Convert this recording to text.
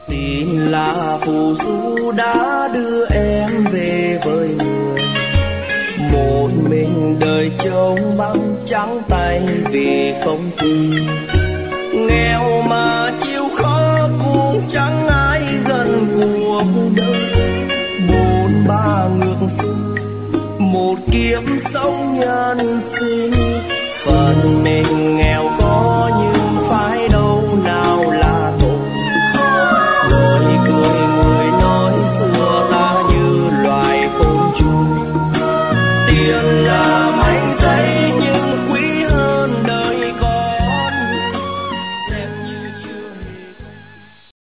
Tin là phù du đã đưa em về với người, một mình đời trông vắng trắng tay vì không tin. Nghèo mà chịu khó cũng chẳng ai gần cuộc đời, bốn ba ngược xuôi một kiếp sống nhân sinh. Phần mình nghèo